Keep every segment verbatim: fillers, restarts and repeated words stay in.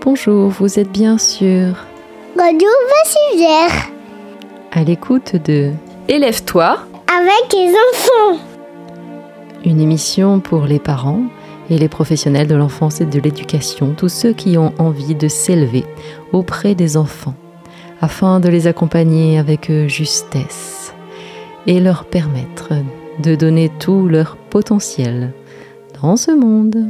Bonjour, vous êtes bien sur Radio Vassivière, à l'écoute de Élève-toi avec les enfants. Une émission pour les parents et les professionnels de l'enfance et de l'éducation, tous ceux qui ont envie de s'élever auprès des enfants, afin de les accompagner avec justesse et leur permettre de donner tout leur potentiel dans ce monde.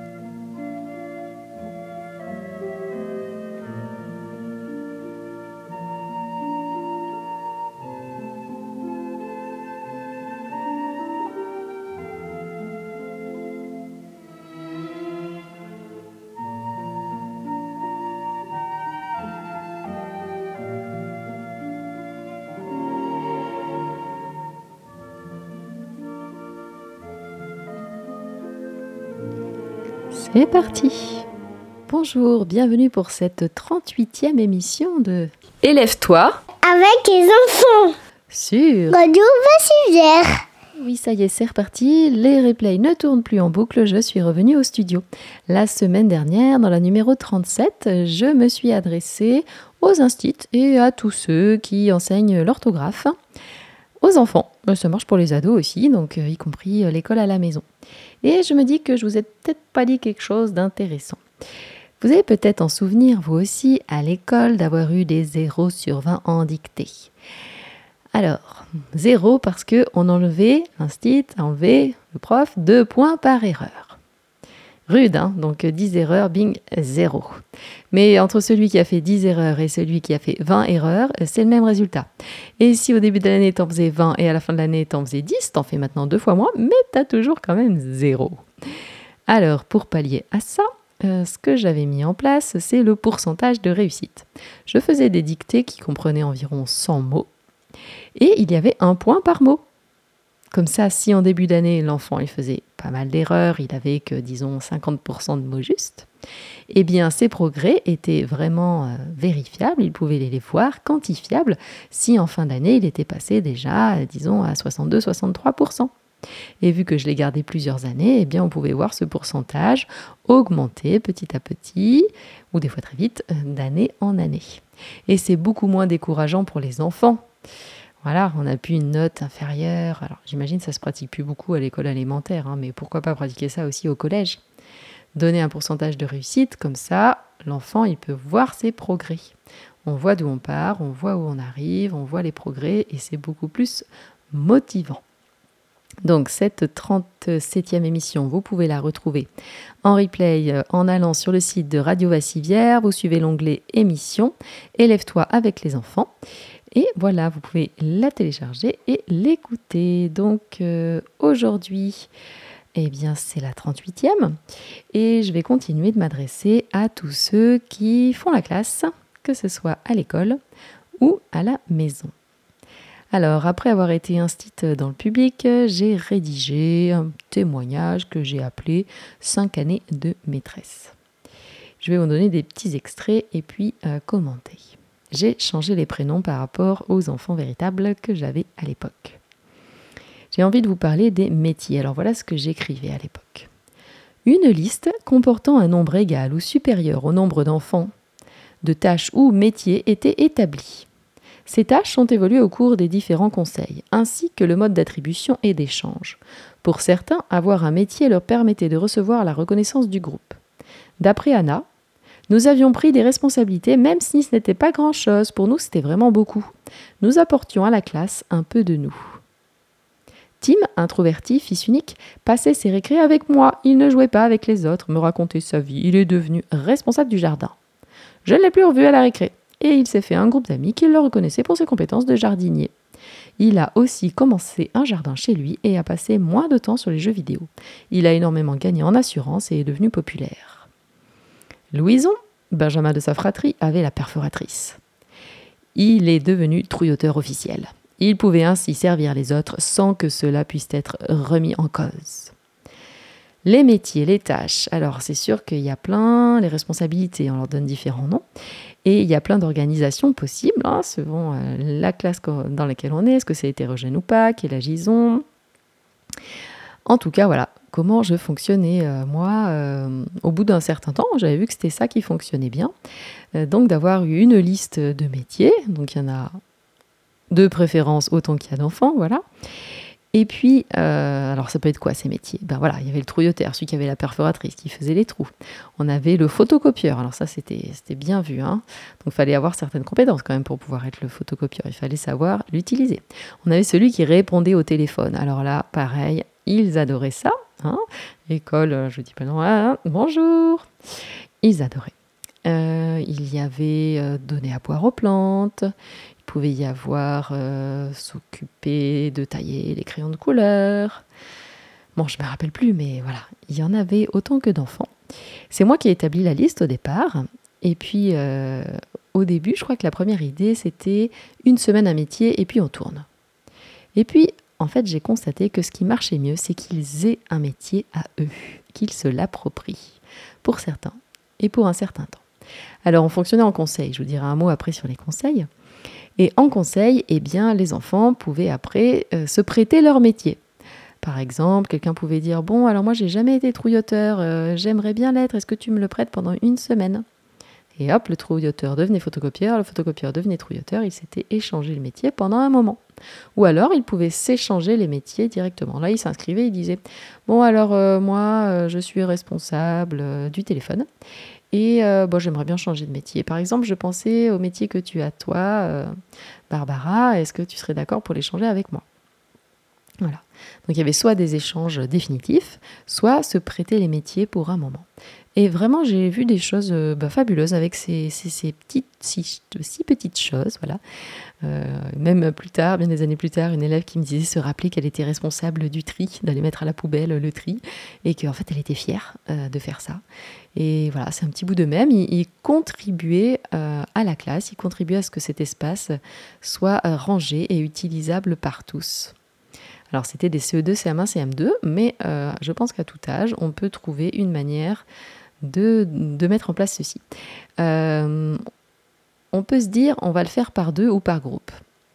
C'est parti! Bonjour, bienvenue pour cette trente-huitième émission de Élève-toi avec les enfants sur Radio Vassivière. Oui, ça y est, c'est reparti. Les replays ne tournent plus en boucle. Je suis revenue au studio. La semaine dernière, dans la numéro trente-sept, je me suis adressée aux instits et à tous ceux qui enseignent l'orthographe, aux enfants. Ça marche pour les ados aussi, donc y compris l'école à la maison. Et je me dis que je vous ai peut-être pas dit quelque chose d'intéressant. Vous avez peut-être en souvenir, vous aussi, à l'école, d'avoir eu des zéros sur vingt en dictée. Alors, zéro parce qu'on enlevait, l'instit a enlevé, le prof, deux points par erreur. Rude, hein, donc dix erreurs, bing, zéro. Mais entre celui qui a fait dix erreurs et celui qui a fait vingt erreurs, c'est le même résultat. Et si au début de l'année, t'en faisais vingt et à la fin de l'année, t'en faisais dix, t'en fais maintenant deux fois moins, mais t'as toujours quand même zéro. Alors, pour pallier à ça, euh, ce que j'avais mis en place, c'est le pourcentage de réussite. Je faisais des dictées qui comprenaient environ cent mots et il y avait un point par mot. Comme ça, si en début d'année, l'enfant il faisait pas mal d'erreurs, il avait que, disons, cinquante pour cent de mots justes, eh bien, ses progrès étaient vraiment euh, vérifiables, il pouvait les voir, quantifiables, si en fin d'année, il était passé déjà, euh, disons, à soixante-deux à soixante-trois pour cent. Et vu que je l'ai gardé plusieurs années, eh bien, on pouvait voir ce pourcentage augmenter petit à petit, ou des fois très vite, euh, d'année en année. Et c'est beaucoup moins décourageant pour les enfants. Voilà, on n'a plus une note inférieure. Alors, j'imagine que ça ne se pratique plus beaucoup à l'école élémentaire, hein, mais pourquoi pas pratiquer ça aussi au collège? Donner un pourcentage de réussite, comme ça, l'enfant, il peut voir ses progrès. On voit d'où on part, on voit où on arrive, on voit les progrès, et c'est beaucoup plus motivant. Donc, cette trente-septième émission, vous pouvez la retrouver en replay en allant sur le site de Radio Vassivière. Vous suivez l'onglet émission, Élève-toi avec les enfants. Et voilà, vous pouvez la télécharger et l'écouter. Donc euh, aujourd'hui, eh bien, c'est la trente-huitième et je vais continuer de m'adresser à tous ceux qui font la classe, que ce soit à l'école ou à la maison. Alors, après avoir été instite dans le public, j'ai rédigé un témoignage que j'ai appelé « cinq années de maîtresse ». Je vais vous donner des petits extraits et puis euh, commenter. J'ai changé les prénoms par rapport aux enfants véritables que j'avais à l'époque. J'ai envie de vous parler des métiers. Alors voilà ce que j'écrivais à l'époque. Une liste comportant un nombre égal ou supérieur au nombre d'enfants, de tâches ou métiers était établie. Ces tâches sont évoluées au cours des différents conseils, ainsi que le mode d'attribution et d'échange. Pour certains, avoir un métier leur permettait de recevoir la reconnaissance du groupe. D'après Anna, nous avions pris des responsabilités, même si ce n'était pas grand-chose. Pour nous, c'était vraiment beaucoup. Nous apportions à la classe un peu de nous. Tim, introverti, fils unique, passait ses récrés avec moi. Il ne jouait pas avec les autres, me racontait sa vie. Il est devenu responsable du jardin. Je ne l'ai plus revu à la récré. Et il s'est fait un groupe d'amis qui le reconnaissait pour ses compétences de jardinier. Il a aussi commencé un jardin chez lui et a passé moins de temps sur les jeux vidéo. Il a énormément gagné en assurance et est devenu populaire. Louison, Benjamin de sa fratrie, avait la perforatrice. Il est devenu trouilloteur officiel. Il pouvait ainsi servir les autres sans que cela puisse être remis en cause. Les métiers, les tâches. Alors, c'est sûr qu'il y a plein, les responsabilités, on leur donne différents noms. Et il y a plein d'organisations possibles, hein, selon euh, la classe dans laquelle on est, est-ce que c'est hétérogène ou pas, quel âge ils ont. En tout cas, voilà, comment je fonctionnais, euh, moi, euh, au bout d'un certain temps, j'avais vu que c'était ça qui fonctionnait bien. Euh, donc d'avoir eu une liste de métiers, donc il y en a de préférence autant qu'il y a d'enfants, voilà. Et puis, euh, alors ça peut être quoi ces métiers? Ben voilà, il y avait le trouillotteur, celui qui avait la perforatrice, qui faisait les trous. On avait le photocopieur, alors ça c'était, c'était bien vu, hein. Donc il fallait avoir certaines compétences quand même pour pouvoir être le photocopieur, il fallait savoir l'utiliser. On avait celui qui répondait au téléphone, alors là, pareil, ils adoraient ça, hein. École, je dis pas non, hein, bonjour, ils adoraient. Euh, il y avait euh, donner à boire aux plantes. Il pouvait y avoir euh, s'occuper de tailler les crayons de couleur. Bon, je ne me rappelle plus, mais voilà, il y en avait autant que d'enfants. C'est moi qui ai établi la liste au départ. Et puis, euh, au début, je crois que la première idée, c'était une semaine un métier et puis on tourne. Et puis, en fait, j'ai constaté que ce qui marchait mieux, c'est qu'ils aient un métier à eux, qu'ils se l'approprient, pour certains et pour un certain temps. Alors, on fonctionnait en conseil. Je vous dirai un mot après sur les conseils. Et en conseil, eh bien, les enfants pouvaient après euh, se prêter leur métier. Par exemple, quelqu'un pouvait dire « Bon, alors moi, j'ai jamais été trouilloteur, euh, j'aimerais bien l'être, est-ce que tu me le prêtes pendant une semaine ?» Et hop, le trouilloteur devenait photocopieur, le photocopieur devenait trouilloteur, ils s'étaient échangé le métier pendant un moment. Ou alors, ils pouvaient s'échanger les métiers directement. Là, ils s'inscrivaient, ils disaient « Bon, alors euh, moi, euh, je suis responsable euh, du téléphone. » Et euh, bon, j'aimerais bien changer de métier. Par exemple, je pensais au métier que tu as toi, euh, Barbara, est-ce que tu serais d'accord pour l'échanger avec moi? Voilà. Donc il y avait soit des échanges définitifs, soit se prêter les métiers pour un moment. Et vraiment, j'ai vu des choses euh, bah, fabuleuses avec ces, ces, ces petites, six, six petites choses, voilà. Euh, même plus tard, bien des années plus tard, une élève qui me disait se rappeler qu'elle était responsable du tri, d'aller mettre à la poubelle le tri, et qu'en fait elle était fière euh, de faire ça. Et voilà, c'est un petit bout de même, il, il contribuait euh, à la classe, il contribuait à ce que cet espace soit euh, rangé et utilisable par tous. Alors c'était des C E deux, C M un, C M deux, mais euh, je pense qu'à tout âge, on peut trouver une manière de, de mettre en place ceci. Euh, on peut se dire, on va le faire par deux ou par groupe.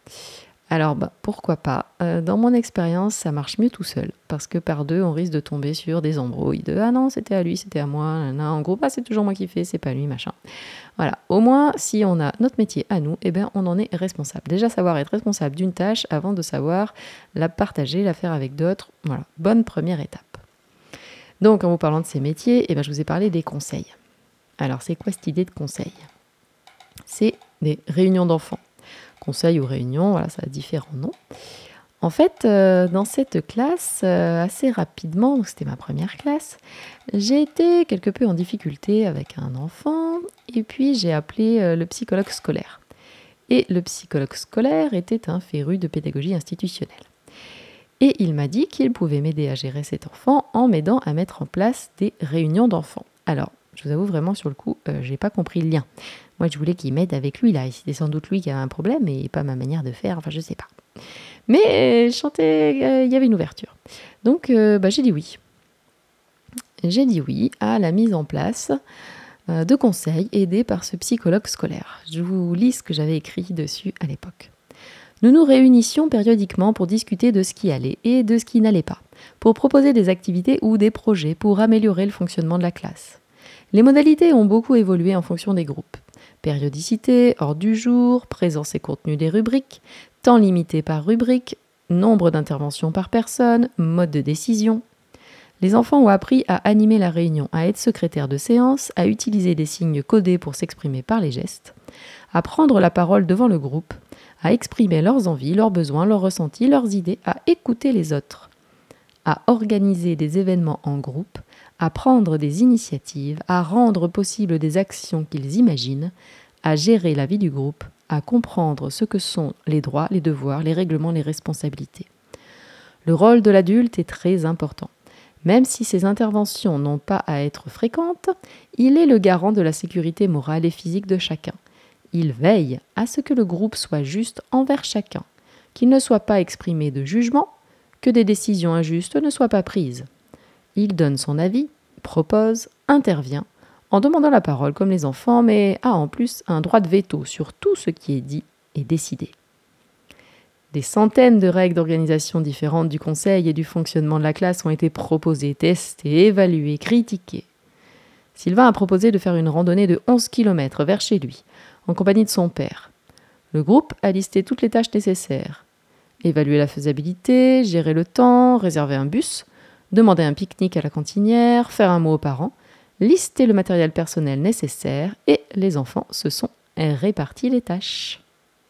Alors, bah, pourquoi pas. Euh, dans mon expérience, ça marche mieux tout seul. Parce que par deux, on risque de tomber sur des embrouilles de « Ah non, c'était à lui, c'était à moi. » En groupe, ah, c'est toujours moi qui fais, c'est pas lui, machin. Voilà. Au moins, si on a notre métier à nous, eh ben, on en est responsable. Déjà, savoir être responsable d'une tâche avant de savoir la partager, la faire avec d'autres. Voilà. Bonne première étape. Donc, en vous parlant de ces métiers, eh ben, je vous ai parlé des conseils. Alors, c'est quoi cette idée de conseil? C'est des réunions d'enfants. Conseil ou réunion, voilà, ça a différents noms. En fait, euh, dans cette classe, euh, assez rapidement, donc c'était ma première classe, j'ai été quelque peu en difficulté avec un enfant, et puis j'ai appelé euh, le psychologue scolaire. Et le psychologue scolaire était un féru de pédagogie institutionnelle. Et il m'a dit qu'il pouvait m'aider à gérer cet enfant en m'aidant à mettre en place des réunions d'enfants. Alors, je vous avoue vraiment, sur le coup, euh, j'ai pas compris le lien. Moi, je voulais qu'il m'aide avec lui, là. C'était sans doute lui qui avait un problème, et pas ma manière de faire, enfin, je sais pas. Mais euh, je sentais qu'il euh, y avait une ouverture. Donc, euh, bah, j'ai dit oui. J'ai dit oui à la mise en place euh, de conseils aidés par ce psychologue scolaire. Je vous lis ce que j'avais écrit dessus à l'époque. Nous nous réunissions périodiquement pour discuter de ce qui allait et de ce qui n'allait pas, pour proposer des activités ou des projets pour améliorer le fonctionnement de la classe. Les modalités ont beaucoup évolué en fonction des groupes. Périodicité, ordre du jour, présence et contenu des rubriques, temps limité par rubrique, nombre d'interventions par personne, mode de décision. Les enfants ont appris à animer la réunion, à être secrétaire de séance, à utiliser des signes codés pour s'exprimer par les gestes, à prendre la parole devant le groupe, à exprimer leurs envies, leurs besoins, leurs ressentis, leurs idées, à écouter les autres, à organiser des événements en groupe, à prendre des initiatives, à rendre possible des actions qu'ils imaginent, à gérer la vie du groupe, à comprendre ce que sont les droits, les devoirs, les règlements, les responsabilités. Le rôle de l'adulte est très important. Même si ces interventions n'ont pas à être fréquentes, il est le garant de la sécurité morale et physique de chacun. Il veille à ce que le groupe soit juste envers chacun, qu'il ne soit pas exprimé de jugement, que des décisions injustes ne soient pas prises. Il donne son avis, propose, intervient, en demandant la parole comme les enfants, mais a en plus un droit de veto sur tout ce qui est dit et décidé. Des centaines de règles d'organisation différentes du conseil et du fonctionnement de la classe ont été proposées, testées, évaluées, critiquées. Sylvain a proposé de faire une randonnée de onze kilomètres vers chez lui, en compagnie de son père. Le groupe a listé toutes les tâches nécessaires. Évaluer la faisabilité, gérer le temps, réserver un bus, demander un pique-nique à la cantinière, faire un mot aux parents, lister le matériel personnel nécessaire et les enfants se sont répartis les tâches.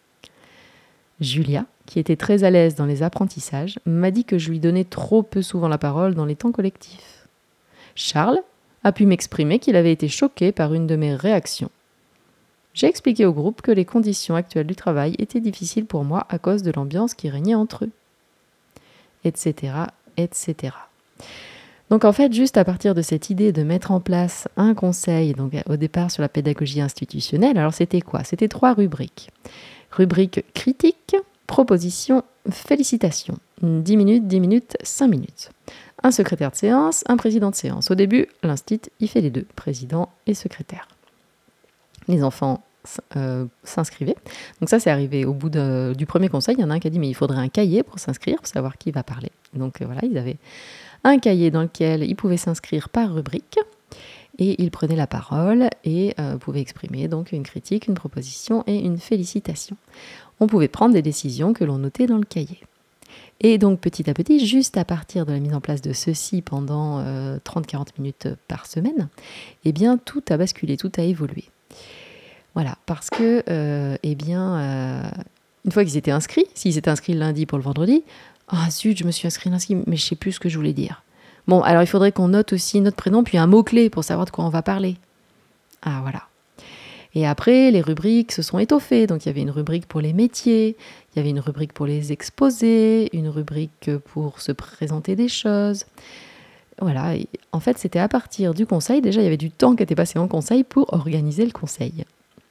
Julia, qui était très à l'aise dans les apprentissages, m'a dit que je lui donnais trop peu souvent la parole dans les temps collectifs. Charles a pu m'exprimer qu'il avait été choqué par une de mes réactions. J'ai expliqué au groupe que les conditions actuelles du travail étaient difficiles pour moi à cause de l'ambiance qui régnait entre eux, et cetera, et cetera. Donc en fait, juste à partir de cette idée de mettre en place un conseil, donc au départ sur la pédagogie institutionnelle, alors c'était quoi ? C'était trois rubriques. Rubrique critique, proposition, félicitation. dix minutes, dix minutes, cinq minutes. Un secrétaire de séance, un président de séance. Au début, l'instit, il fait les deux, président et secrétaire. Les enfants euh, s'inscrivaient. Donc ça, c'est arrivé au bout de, du premier conseil. Il y en a un qui a dit, mais il faudrait un cahier pour s'inscrire, pour savoir qui va parler. Donc euh, voilà, ils avaient un cahier dans lequel ils pouvaient s'inscrire par rubrique. Et ils prenaient la parole et euh, pouvaient exprimer donc une critique, une proposition et une félicitation. On pouvait prendre des décisions que l'on notait dans le cahier. Et donc petit à petit, juste à partir de la mise en place de ceci pendant euh, trente à quarante minutes par semaine, eh bien tout a basculé, tout a évolué. Voilà, parce que, euh, eh bien, euh, une fois qu'ils étaient inscrits, s'ils étaient inscrits le lundi pour le vendredi, ah zut, je me suis inscrit lundi, mais je ne sais plus ce que je voulais dire. Bon, alors il faudrait qu'on note aussi notre prénom, puis un mot-clé pour savoir de quoi on va parler. Ah, voilà. Et après, les rubriques se sont étoffées. Donc, il y avait une rubrique pour les métiers, il y avait une rubrique pour les exposés, une rubrique pour se présenter des choses. Voilà. Et en fait, c'était à partir du conseil. Déjà, il y avait du temps qui était passé en conseil pour organiser le conseil.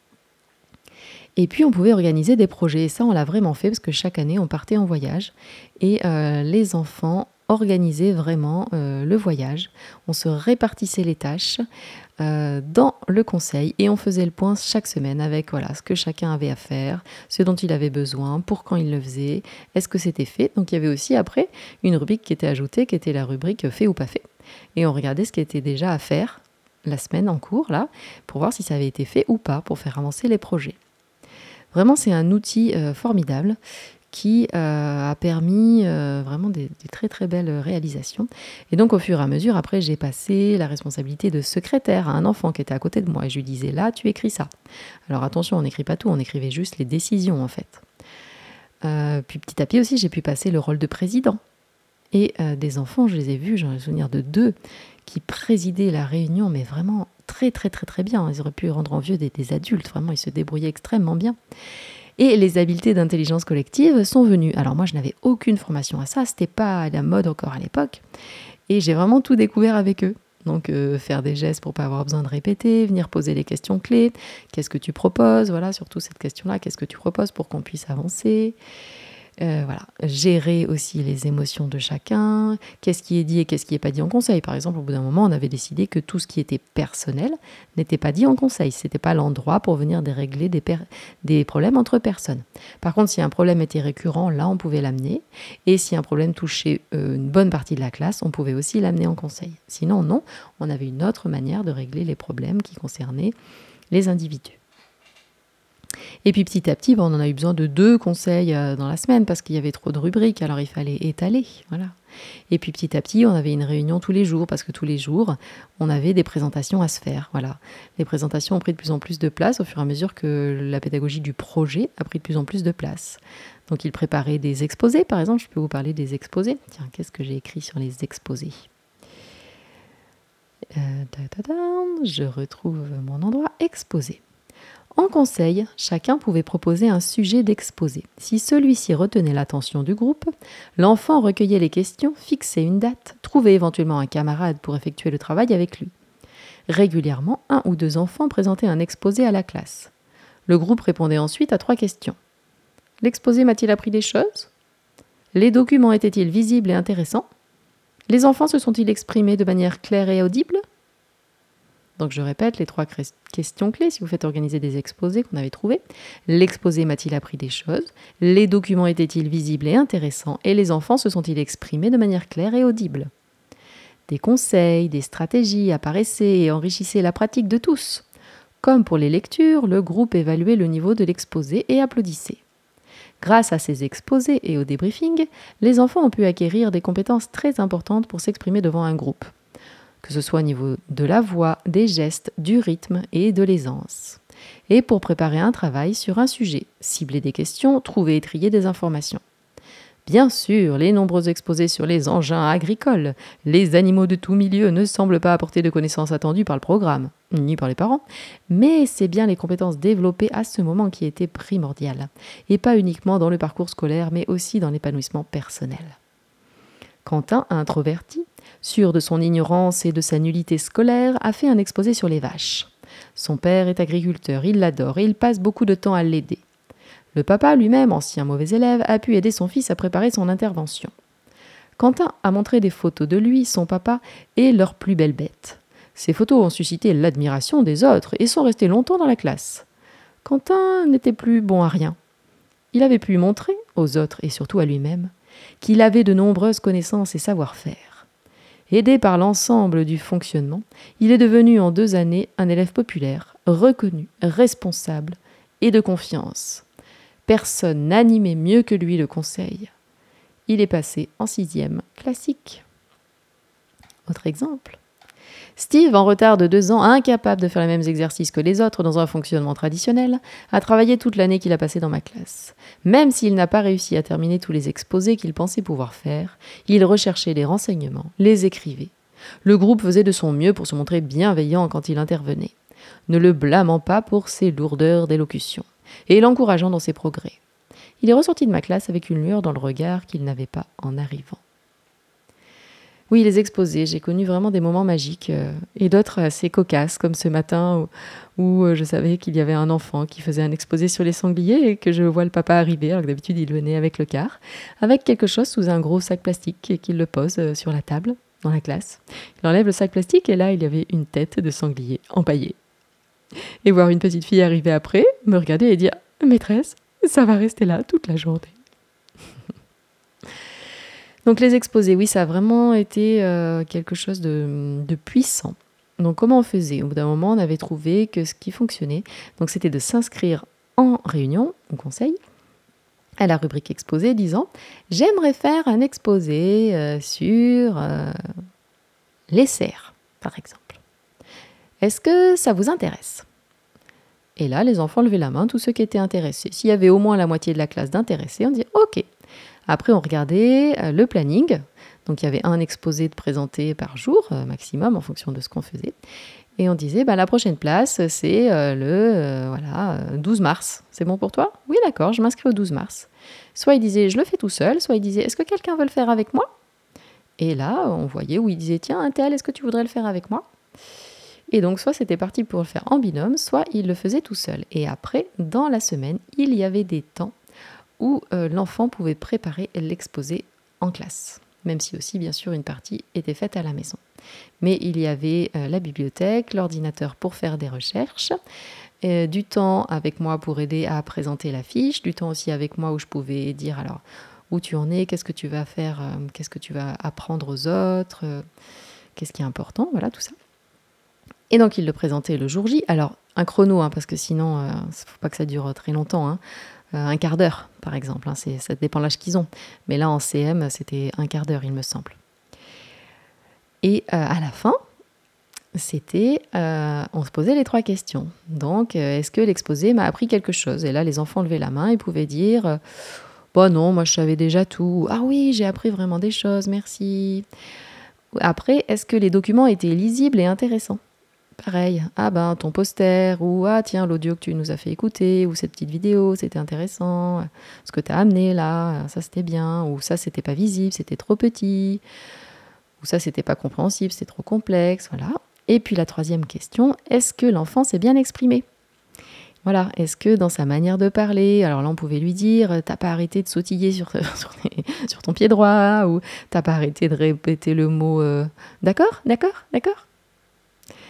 Et puis, on pouvait organiser des projets. Et ça, on l'a vraiment fait parce que chaque année, on partait en voyage. Et euh, les enfants organiser vraiment euh, le voyage. On se répartissait les tâches euh, dans le conseil et on faisait le point chaque semaine avec voilà, ce que chacun avait à faire, ce dont il avait besoin, pour quand il le faisait, est-ce que c'était fait. Donc il y avait aussi après une rubrique qui était ajoutée, qui était la rubrique fait ou pas fait. Et on regardait ce qui était déjà à faire la semaine en cours, là, pour voir si ça avait été fait ou pas, pour faire avancer les projets. Vraiment, c'est un outil euh, formidable qui euh, a permis euh, vraiment des, des très très belles réalisations. Et donc au fur et à mesure, après j'ai passé la responsabilité de secrétaire à un enfant qui était à côté de moi et je lui disais là tu écris ça. Alors attention, on n'écrit pas tout, on écrivait juste les décisions en fait. Euh, puis petit à petit aussi j'ai pu passer le rôle de président. Et euh, des enfants, je les ai vus, j'en ai souvenir de deux qui présidaient la réunion, mais vraiment très très très très bien. Ils auraient pu rendre envieux des, des adultes, vraiment ils se débrouillaient extrêmement bien. Et les habiletés d'intelligence collective sont venues. Alors moi, je n'avais aucune formation à ça, c'était pas à la mode encore à l'époque. Et j'ai vraiment tout découvert avec eux. Donc euh, faire des gestes pour pas avoir besoin de répéter, venir poser les questions clés. Qu'est-ce que tu proposes ? Voilà, surtout cette question-là, qu'est-ce que tu proposes pour qu'on puisse avancer ? Euh, voilà, gérer aussi les émotions de chacun, qu'est-ce qui est dit et qu'est-ce qui n'est pas dit en conseil. Par exemple, au bout d'un moment, on avait décidé que tout ce qui était personnel n'était pas dit en conseil. Ce n'était pas l'endroit pour venir régler des, per- des problèmes entre personnes. Par contre, si un problème était récurrent, là, on pouvait l'amener. Et si un problème touchait euh, une bonne partie de la classe, on pouvait aussi l'amener en conseil. Sinon, non, on avait une autre manière de régler les problèmes qui concernaient les individus. Et puis petit à petit, bon, on en a eu besoin de deux conseils euh, dans la semaine parce qu'il y avait trop de rubriques, alors il fallait étaler. Voilà. Et puis petit à petit, on avait une réunion tous les jours parce que tous les jours, on avait des présentations à se faire. Voilà. Les présentations ont pris de plus en plus de place au fur et à mesure que la pédagogie du projet a pris de plus en plus de place. Donc ils préparaient des exposés, par exemple. Je peux vous parler des exposés. Tiens, qu'est-ce que j'ai écrit sur les exposés ? euh, ta, ta, ta, Je retrouve mon endroit exposé. En conseil, chacun pouvait proposer un sujet d'exposé. Si celui-ci retenait l'attention du groupe, l'enfant recueillait les questions, fixait une date, trouvait éventuellement un camarade pour effectuer le travail avec lui. Régulièrement, un ou deux enfants présentaient un exposé à la classe. Le groupe répondait ensuite à trois questions. L'exposé m'a-t-il appris des choses ? Les documents étaient-ils visibles et intéressants ? Les enfants se sont-ils exprimés de manière claire et audible ? Donc je répète les trois cré- questions clés si vous faites organiser des exposés qu'on avait trouvés. L'exposé m'a-t-il appris des choses? Les documents étaient-ils visibles et intéressants? Et les enfants se sont-ils exprimés de manière claire et audible? Des conseils, des stratégies apparaissaient et enrichissaient la pratique de tous. Comme pour les lectures, le groupe évaluait le niveau de l'exposé et applaudissait. Grâce à ces exposés et au débriefing, les enfants ont pu acquérir des compétences très importantes pour s'exprimer devant un groupe, que ce soit au niveau de la voix, des gestes, du rythme et de l'aisance. Et pour préparer un travail sur un sujet, cibler des questions, trouver et trier des informations. Bien sûr, les nombreux exposés sur les engins agricoles, les animaux de tout milieu ne semblent pas apporter de connaissances attendues par le programme, ni par les parents, mais c'est bien les compétences développées à ce moment qui étaient primordiales, et pas uniquement dans le parcours scolaire, mais aussi dans l'épanouissement personnel. Quentin, introverti, sûr de son ignorance et de sa nullité scolaire, a fait un exposé sur les vaches. Son père est agriculteur, il l'adore et il passe beaucoup de temps à l'aider. Le papa lui-même, ancien mauvais élève, a pu aider son fils à préparer son intervention. Quentin a montré des photos de lui, son papa, et leurs plus belles bêtes. Ces photos ont suscité l'admiration des autres et sont restées longtemps dans la classe. Quentin n'était plus bon à rien. Il avait pu montrer, aux autres et surtout à lui-même, qu'il avait de nombreuses connaissances et savoir-faire. Aidé par l'ensemble du fonctionnement, il est devenu en deux années un élève populaire, reconnu, responsable et de confiance. Personne n'animait mieux que lui le conseil. Il est passé en sixième classique. Autre exemple. Steve, en retard de deux ans, incapable de faire les mêmes exercices que les autres dans un fonctionnement traditionnel, a travaillé toute l'année qu'il a passée dans ma classe. Même s'il n'a pas réussi à terminer tous les exposés qu'il pensait pouvoir faire, il recherchait les renseignements, les écrivait. Le groupe faisait de son mieux pour se montrer bienveillant quand il intervenait, ne le blâmant pas pour ses lourdeurs d'élocution, et l'encourageant dans ses progrès. Il est ressorti de ma classe avec une lueur dans le regard qu'il n'avait pas en arrivant. Oui, les exposés, j'ai connu vraiment des moments magiques euh, et d'autres assez cocasses, comme ce matin où, où euh, je savais qu'il y avait un enfant qui faisait un exposé sur les sangliers et que je vois le papa arriver, alors que d'habitude il venait avec le car, avec quelque chose sous un gros sac plastique et qu'il le pose euh, sur la table dans la classe. Il enlève le sac plastique et là il y avait une tête de sanglier empaillée. Et voir une petite fille arriver après, me regarder et dire « Maîtresse, ça va rester là toute la journée ». Donc les exposés, oui, ça a vraiment été euh, quelque chose de, de puissant. Donc comment on faisait? Au bout d'un moment, on avait trouvé que ce qui fonctionnait, donc c'était de s'inscrire en réunion, au conseil, à la rubrique exposé, disant « J'aimerais faire un exposé euh, sur euh, les cerfs, par exemple. Est-ce que ça vous intéresse ?» Et là, les enfants levaient la main, tous ceux qui étaient intéressés. S'il y avait au moins la moitié de la classe d'intéressés, on disait « Ok ». Après, on regardait euh, le planning. Donc, il y avait un exposé de présenté par jour, euh, maximum, en fonction de ce qu'on faisait. Et on disait, bah, la prochaine place, c'est euh, le euh, voilà, euh, douze mars. C'est bon pour toi? Oui, d'accord, je m'inscris au douze mars. Soit il disait, je le fais tout seul. Soit il disait, est-ce que quelqu'un veut le faire avec moi? Et là, on voyait où il disait, tiens, un tel, est-ce que tu voudrais le faire avec moi? Et donc, soit c'était parti pour le faire en binôme, soit il le faisait tout seul. Et après, dans la semaine, il y avait des temps où euh, l'enfant pouvait préparer l'exposé en classe, même si aussi, bien sûr, une partie était faite à la maison. Mais il y avait euh, la bibliothèque, l'ordinateur pour faire des recherches, euh, du temps avec moi pour aider à présenter la fiche, du temps aussi avec moi où je pouvais dire alors où tu en es, qu'est-ce que tu vas faire, euh, qu'est-ce que tu vas apprendre aux autres, euh, qu'est-ce qui est important, voilà, tout ça. Et donc, il le présentait le jour J. Alors, un chrono, hein, parce que sinon, il euh, ne faut pas que ça dure très longtemps, hein. Euh, un quart d'heure, par exemple. Hein, c'est, ça dépend de l'âge qu'ils ont. Mais là, en C M, c'était un quart d'heure, il me semble. Et euh, à la fin, c'était, euh, on se posait les trois questions. Donc, euh, est-ce que l'exposé m'a appris quelque chose? Et là, les enfants levaient la main et pouvaient dire, euh, bon non, moi je savais déjà tout. Ah oui, j'ai appris vraiment des choses, merci. Après, est-ce que les documents étaient lisibles et intéressants? Pareil, ah ben ton poster, ou ah tiens l'audio que tu nous as fait écouter, ou cette petite vidéo, c'était intéressant, ce que tu as amené là, ça c'était bien, ou ça c'était pas visible, c'était trop petit, ou ça c'était pas compréhensible, c'est trop complexe, voilà. Et puis la troisième question, est-ce que l'enfant s'est bien exprimé? Voilà, est-ce que dans sa manière de parler, alors là on pouvait lui dire, t'as pas arrêté de sautiller sur, sur, sur ton pied droit, ou t'as pas arrêté de répéter le mot euh, d'accord, d'accord, d'accord.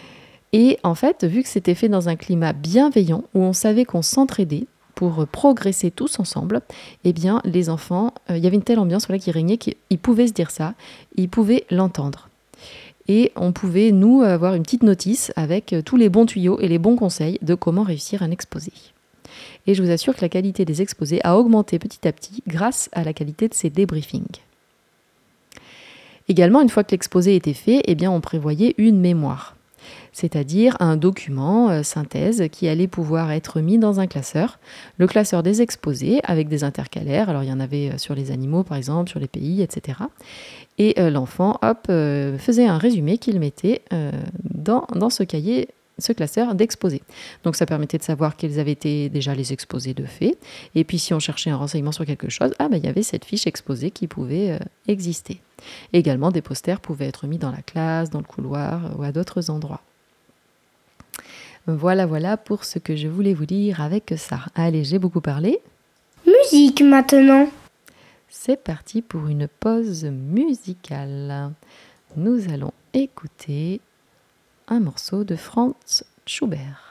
Et en fait, vu que c'était fait dans un climat bienveillant, où on savait qu'on s'entraidait pour progresser tous ensemble, eh bien, les enfants, euh, il y avait une telle ambiance voilà, qui régnait qu'ils pouvaient se dire ça, ils pouvaient l'entendre. Et on pouvait, nous, avoir une petite notice avec tous les bons tuyaux et les bons conseils de comment réussir un exposé. Et je vous assure que la qualité des exposés a augmenté petit à petit grâce à la qualité de ces débriefings. Également, une fois que l'exposé était fait, eh bien, on prévoyait une mémoire, c'est-à-dire un document euh, synthèse qui allait pouvoir être mis dans un classeur, le classeur des exposés avec des intercalaires. Alors il y en avait sur les animaux par exemple, sur les pays, et cetera. Et euh, l'enfant, hop, euh, faisait un résumé qu'il mettait euh, dans, dans ce cahier, ce classeur d'exposés. Donc ça permettait de savoir quels avaient été déjà les exposés de fait. Et puis si on cherchait un renseignement sur quelque chose, ah ben il y avait cette fiche exposé qui pouvait euh, exister. Également, des posters pouvaient être mis dans la classe, dans le couloir ou à d'autres endroits. Voilà, voilà pour ce que je voulais vous dire avec ça. Allez, j'ai beaucoup parlé. Musique maintenant. C'est parti pour une pause musicale. Nous allons écouter un morceau de Franz Schubert.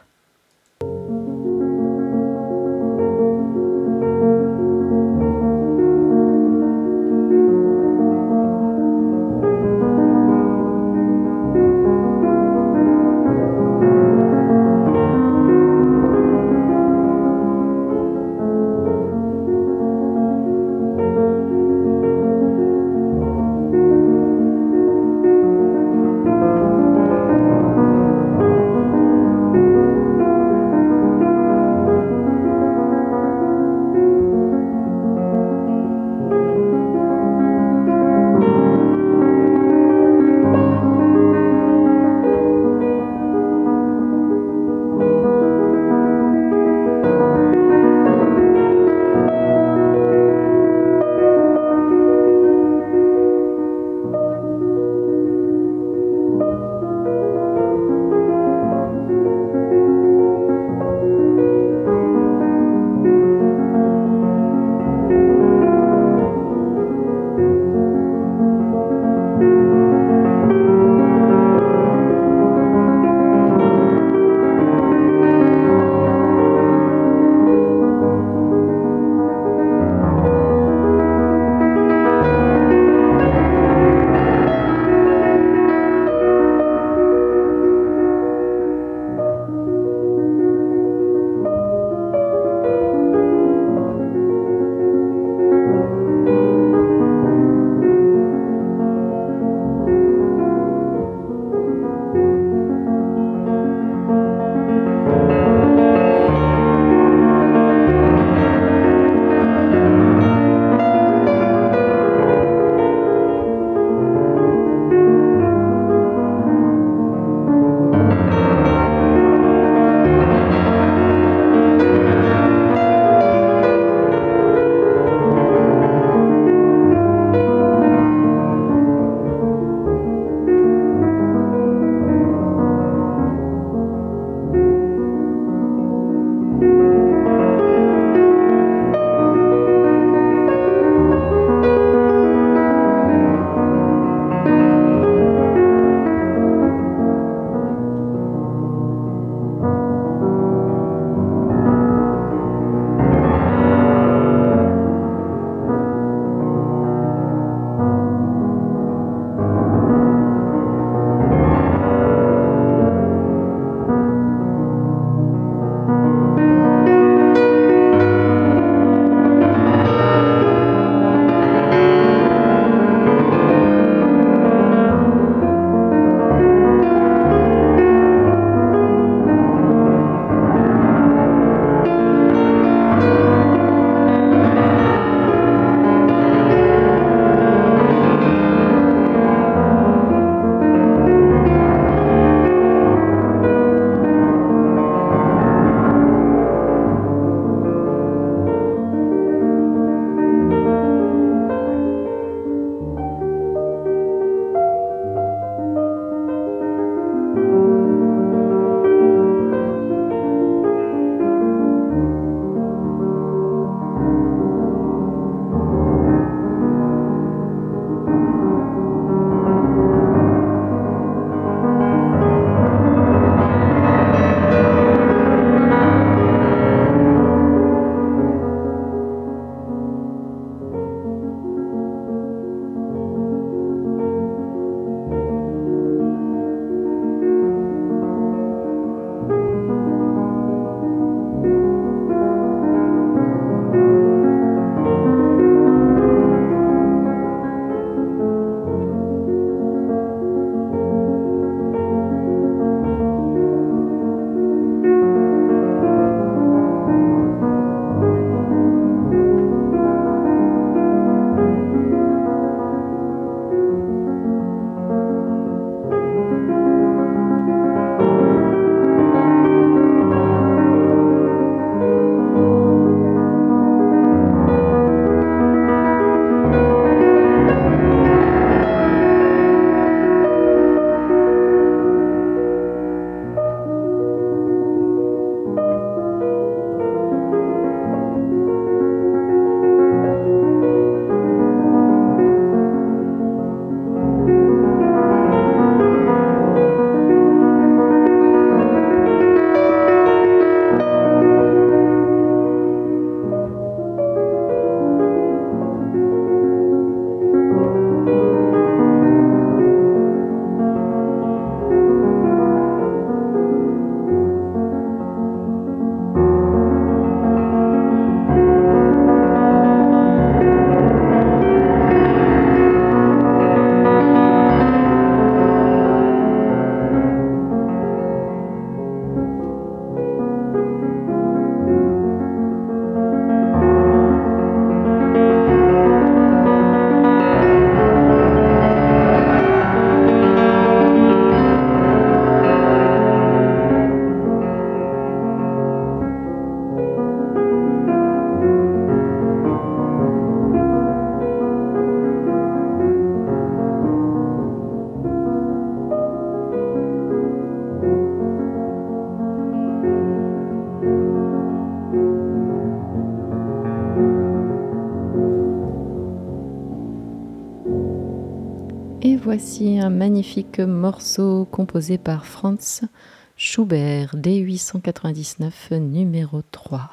voici un magnifique morceau composé par Franz Schubert, D huit cent quatre-vingt-dix-neuf, numéro trois.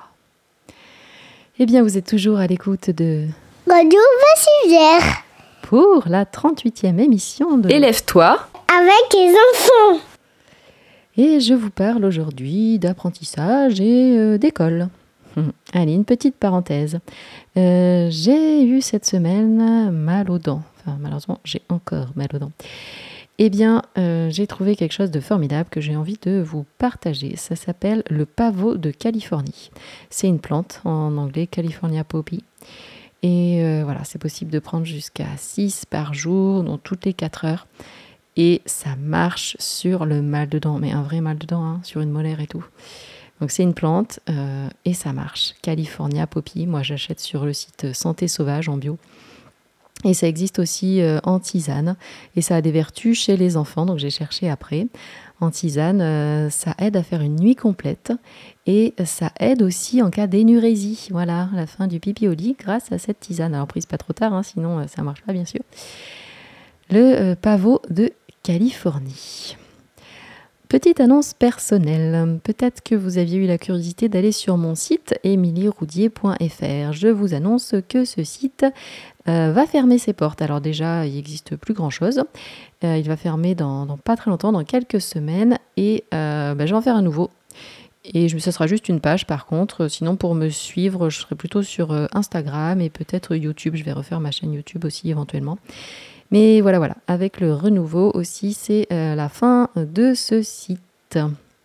Eh bien, vous êtes toujours à l'écoute de Radio Vassivière pour la trente-huitième émission de Élève-toi avec les enfants. Et je vous parle aujourd'hui d'apprentissage et euh, d'école. Hum. Allez, une petite parenthèse. Euh, j'ai eu cette semaine mal aux dents. Enfin, malheureusement, j'ai encore mal aux dents. Eh bien, euh, j'ai trouvé quelque chose de formidable que j'ai envie de vous partager. Ça s'appelle le pavot de Californie. C'est une plante, en anglais, California Poppy. Et euh, voilà, c'est possible de prendre jusqu'à six par jour, donc toutes les quatre heures. Et ça marche sur le mal de dents, mais un vrai mal de dents, hein, sur une molaire et tout. Donc c'est une plante euh, et ça marche. California Poppy, moi j'achète sur le site Santé Sauvage en bio. Et ça existe aussi euh, en tisane et ça a des vertus chez les enfants, donc j'ai cherché après. En tisane, euh, ça aide à faire une nuit complète et ça aide aussi en cas d'énurésie. Voilà, la fin du pipi au lit grâce à cette tisane. Alors prise pas trop tard, hein, sinon euh, ça ne marche pas bien sûr. Le euh, pavot de Californie. Petite annonce personnelle. Peut-être que vous aviez eu la curiosité d'aller sur mon site émilie roudier point f r. Je vous annonce que ce site euh, va fermer ses portes. Alors déjà, il n'existe plus grand-chose. Euh, il va fermer dans, dans pas très longtemps, dans quelques semaines. Et euh, bah, je vais en faire un nouveau. Et je, ce sera juste une page par contre. Sinon, pour me suivre, je serai plutôt sur euh, Instagram et peut-être YouTube. Je vais refaire ma chaîne YouTube aussi éventuellement. Mais voilà, voilà, avec le renouveau aussi, c'est euh, la fin de ce site.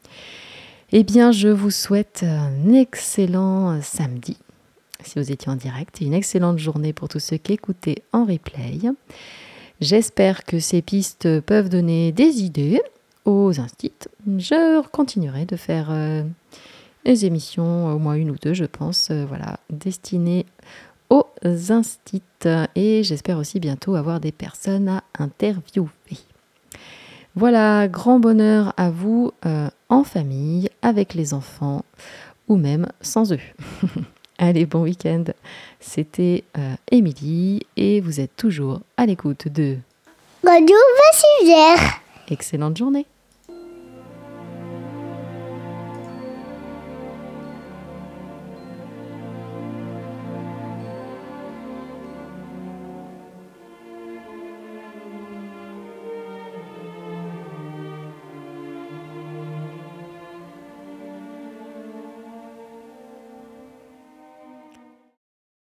Eh bien, je vous souhaite un excellent samedi, si vous étiez en direct, et une excellente journée pour tous ceux qui écoutaient en replay. J'espère que ces pistes peuvent donner des idées aux instits. Je continuerai de faire euh, des émissions, au moins une ou deux, je pense, euh, voilà, destinées aux instits, et j'espère aussi bientôt avoir des personnes à interviewer. Voilà, grand bonheur à vous euh, en famille, avec les enfants ou même sans eux. Allez, bon week-end. C'était euh, Émilie et vous êtes toujours à l'écoute de Radio Vassivière. Excellente journée.